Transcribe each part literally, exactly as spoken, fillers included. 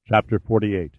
Chapter forty-eight.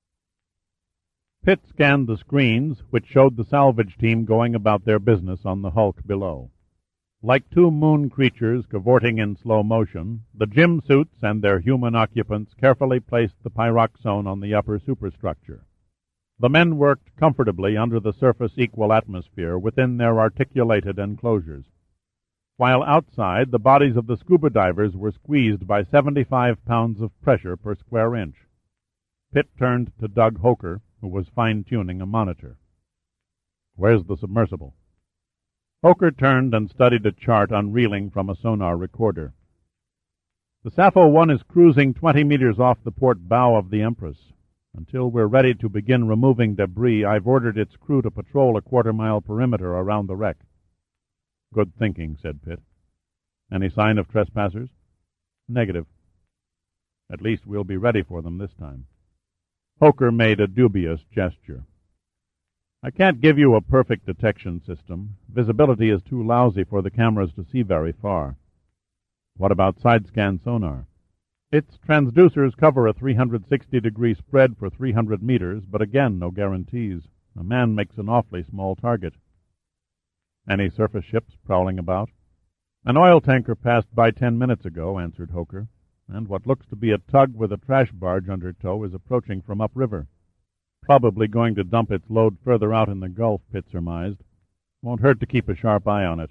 Pitt scanned the screens, which showed the salvage team going about their business on the hulk below. Like two moon creatures cavorting in slow motion, the gym suits and their human occupants carefully placed the pyroxone on the upper superstructure. The men worked comfortably under the surface equal atmosphere within their articulated enclosures, while outside the bodies of the scuba divers were squeezed by seventy-five pounds of pressure per square inch. Pitt turned to Doug Hoker, who was fine-tuning a monitor. "Where's the submersible?" Hoker turned and studied a chart unreeling from a sonar recorder. "The Sappho one is cruising twenty meters off the port bow of the Empress. Until we're ready to begin removing debris, I've ordered its crew to patrol a quarter-mile perimeter around the wreck." "Good thinking," said Pitt. "Any sign of trespassers?" "Negative." "At least we'll be ready for them this time." Hoker made a dubious gesture. "I can't give you a perfect detection system. Visibility is too lousy for the cameras to see very far." "What about side-scan sonar?" "Its transducers cover a three hundred sixty degree spread for three hundred meters, but again, no guarantees. A man makes an awfully small target." "Any surface ships prowling about?" "An oil tanker passed by ten minutes ago," answered Hoker, "and what looks to be a tug with a trash barge under tow is approaching from upriver. Probably going to dump its load further out in the Gulf," Pitt surmised. "Won't hurt to keep a sharp eye on it."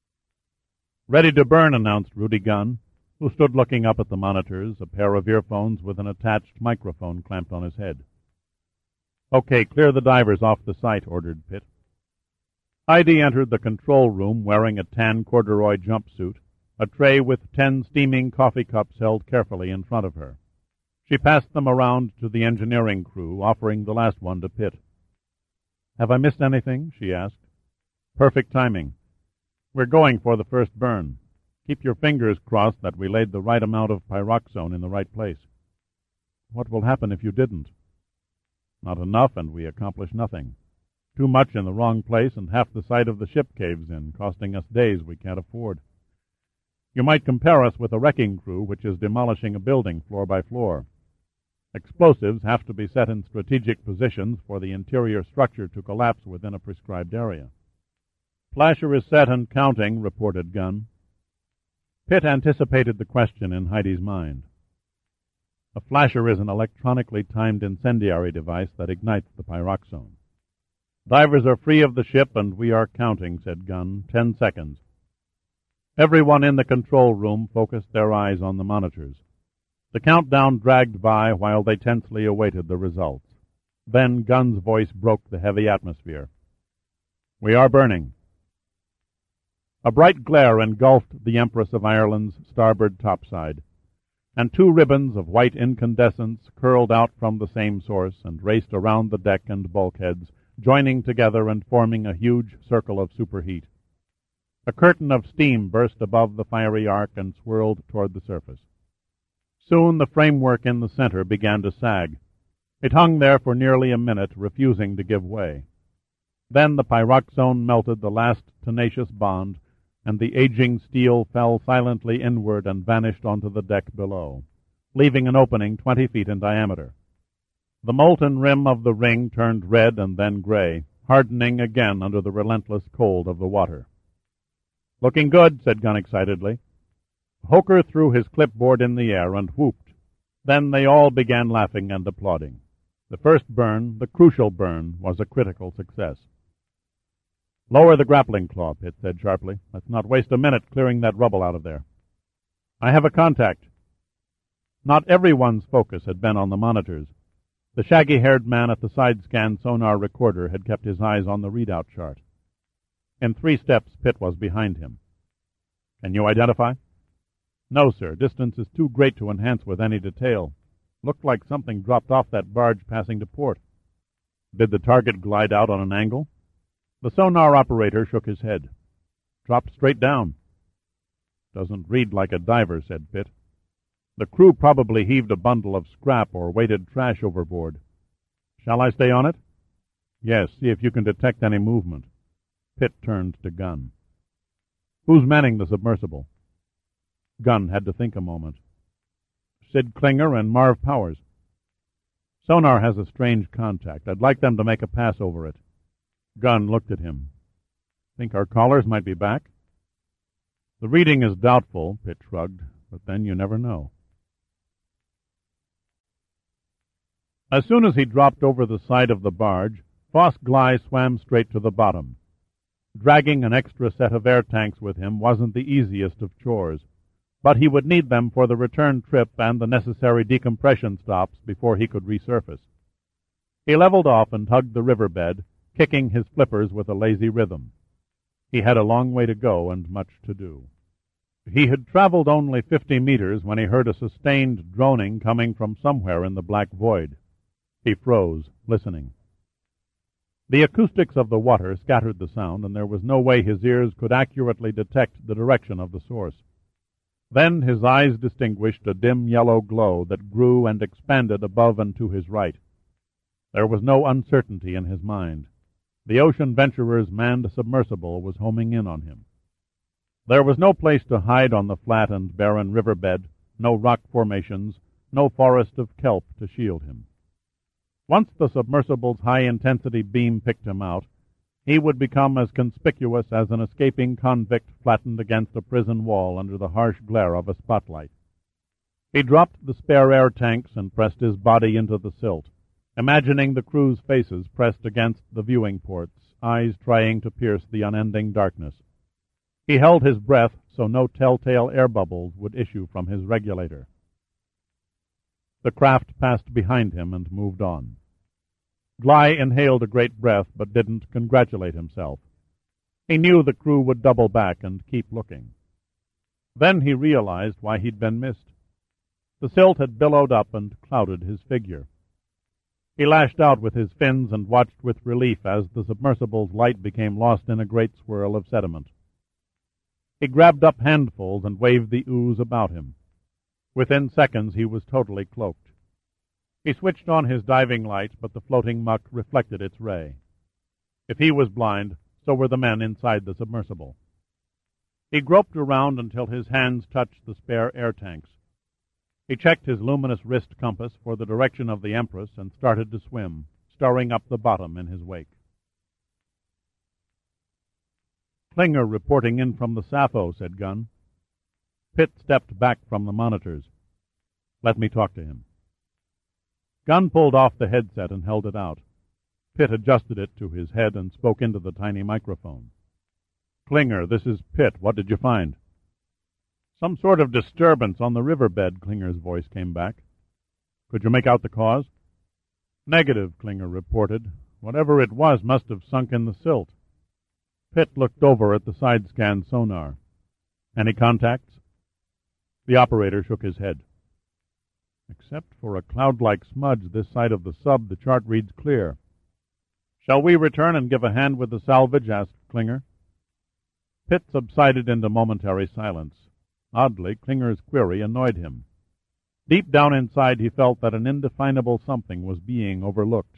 "Ready to burn," announced Rudy Gunn, who stood looking up at the monitors, a pair of earphones with an attached microphone clamped on his head. "Okay, clear the divers off the site," ordered Pitt. Heidi entered the control room wearing a tan corduroy jumpsuit, a tray with ten steaming coffee cups held carefully in front of her. She passed them around to the engineering crew, offering the last one to Pitt. "Have I missed anything?" she asked. "Perfect timing. We're going for the first burn. Keep your fingers crossed that we laid the right amount of pyroxone in the right place." "What will happen if you didn't?" "Not enough, and we accomplish nothing. Too much in the wrong place, and half the site of the ship caves in, costing us days we can't afford. You might compare us with a wrecking crew which is demolishing a building floor by floor. Explosives have to be set in strategic positions for the interior structure to collapse within a prescribed area." "Flasher is set and counting," reported Gunn. Pitt anticipated the question in Heidi's mind. A flasher is an electronically timed incendiary device that ignites the pyroxone. "Divers are free of the ship, and we are counting," said Gunn. Ten seconds." Everyone in the control room focused their eyes on the monitors. The countdown dragged by while they tensely awaited the results. Then Gunn's voice broke the heavy atmosphere. "We are burning." A bright glare engulfed the Empress of Ireland's starboard topside, and two ribbons of white incandescence curled out from the same source and raced around the deck and bulkheads, joining together and forming a huge circle of superheat. A curtain of steam burst above the fiery arc and swirled toward the surface. Soon the framework in the center began to sag. It hung there for nearly a minute, refusing to give way. Then the pyroxone melted the last tenacious bond, and the aging steel fell silently inward and vanished onto the deck below, leaving an opening twenty feet in diameter. The molten rim of the ring turned red and then gray, hardening again under the relentless cold of the water. "Looking good," said Gunn excitedly. Hoker threw his clipboard in the air and whooped. Then they all began laughing and applauding. The first burn, the crucial burn, was a critical success. "Lower the grappling claw," Pitt said sharply. "Let's not waste a minute clearing that rubble out of there." "I have a contact." Not everyone's focus had been on the monitors. The shaggy-haired man at the side-scan sonar recorder had kept his eyes on the readout chart. In three steps, Pitt was behind him. "Can you identify?" "No, sir. Distance is too great to enhance with any detail. Looked like something dropped off that barge passing to port." "Did the target glide out on an angle?" The sonar operator shook his head. "Dropped straight down." "Doesn't read like a diver," said Pitt. "The crew probably heaved a bundle of scrap or weighted trash overboard." "Shall I stay on it?" "Yes, see if you can detect any movement." Pitt turned to Gunn. "Who's manning the submersible?" Gunn had to think a moment. "Sid Klinger and Marv Powers." Sonar has a strange contact. I'd like them to make a pass over it. Gunn looked at him. Think our callers might be back? The reading is doubtful, Pitt shrugged, but then you never know. As soon as he dropped over the side of the barge, Foss Gley swam straight to the bottom. Dragging an extra set of air tanks with him wasn't the easiest of chores, but he would need them for the return trip and the necessary decompression stops before he could resurface. He leveled off and hugged the riverbed, kicking his flippers with a lazy rhythm. He had a long way to go and much to do. He had traveled only fifty meters when he heard a sustained droning coming from somewhere in the black void. He froze, listening. The acoustics of the water scattered the sound, and there was no way his ears could accurately detect the direction of the source. Then his eyes distinguished a dim yellow glow that grew and expanded above and to his right. There was no uncertainty in his mind. The Ocean Venturer's manned submersible was homing in on him. There was no place to hide on the flat and barren riverbed, no rock formations, no forest of kelp to shield him. Once the submersible's high-intensity beam picked him out, he would become as conspicuous as an escaping convict flattened against a prison wall under the harsh glare of a spotlight. He dropped the spare air tanks and pressed his body into the silt, imagining the crew's faces pressed against the viewing ports, eyes trying to pierce the unending darkness. He held his breath so no telltale air bubbles would issue from his regulator. The craft passed behind him and moved on. Gley inhaled a great breath, but didn't congratulate himself. He knew the crew would double back and keep looking. Then he realized why he'd been missed. The silt had billowed up and clouded his figure. He lashed out with his fins and watched with relief as the submersible's light became lost in a great swirl of sediment. He grabbed up handfuls and waved the ooze about him. Within seconds he was totally cloaked. He switched on his diving light, but the floating muck reflected its ray. If he was blind, so were the men inside the submersible. He groped around until his hands touched the spare air tanks. He checked his luminous wrist compass for the direction of the Empress and started to swim, stirring up the bottom in his wake. Klinger reporting in from the Sappho, said Gunn. Pitt stepped back from the monitors. Let me talk to him. Gunn pulled off the headset and held it out. Pitt adjusted it to his head and spoke into the tiny microphone. Klinger, this is Pitt. What did you find? Some sort of disturbance on the riverbed, Klinger's voice came back. Could you make out the cause? Negative, Klinger reported. Whatever it was must have sunk in the silt. Pitt looked over at the side-scan sonar. Any contacts? The operator shook his head. Except for a cloud-like smudge this side of the sub, the chart reads clear. Shall we return and give a hand with the salvage? Asked Klinger. Pitt subsided into momentary silence. Oddly, Klinger's query annoyed him. Deep down inside he felt that an indefinable something was being overlooked.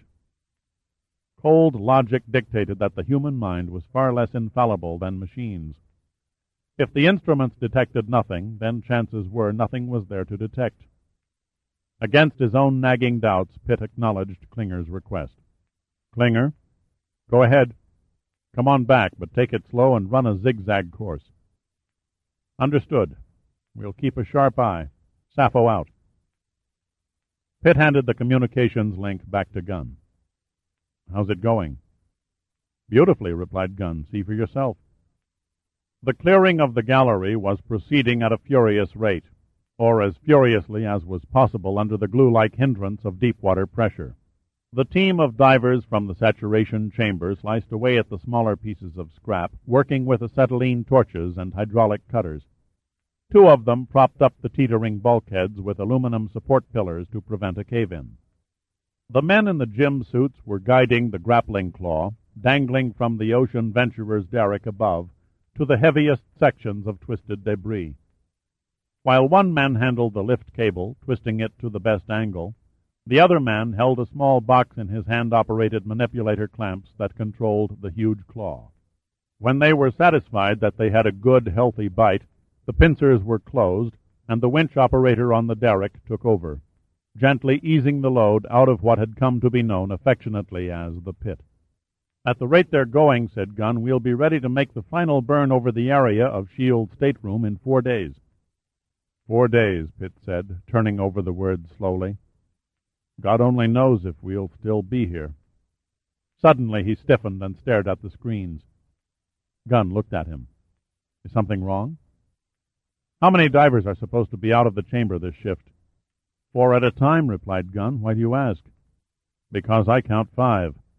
Cold logic dictated that the human mind was far less infallible than machines. If the instruments detected nothing, then chances were nothing was there to detect. Against his own nagging doubts, Pitt acknowledged Klinger's request. Klinger, go ahead. Come on back, but take it slow and run a zigzag course. Understood. We'll keep a sharp eye. Sappho out. Pitt handed the communications link back to Gunn. How's it going? Beautifully, replied Gunn. See for yourself. The clearing of the gallery was proceeding at a furious rate, or as furiously as was possible under the glue-like hindrance of deep-water pressure. The team of divers from the saturation chamber sliced away at the smaller pieces of scrap, working with acetylene torches and hydraulic cutters. Two of them propped up the teetering bulkheads with aluminum support pillars to prevent a cave-in. The men in the gym suits were guiding the grappling claw, dangling from the Ocean Venturer's derrick above, to the heaviest sections of twisted debris. While one man handled the lift cable, twisting it to the best angle, the other man held a small box in his hand-operated manipulator clamps that controlled the huge claw. When they were satisfied that they had a good, healthy bite, the pincers were closed, and the winch operator on the derrick took over. gently easing the load out of what had come to be known affectionately as the pit. "At the rate they're going," said Gunn, "we'll be ready to make the final burn over the area of Shield's stateroom in four days." Four days, Pitt said, turning over the words slowly. "God only knows if we'll still be here." Suddenly he stiffened and stared at the screens. Gunn looked at him. "Is something wrong?" "How many divers are supposed to be out of the chamber this shift?" "Four at a time," replied Gunn. "Why do you ask?" "Because I count five.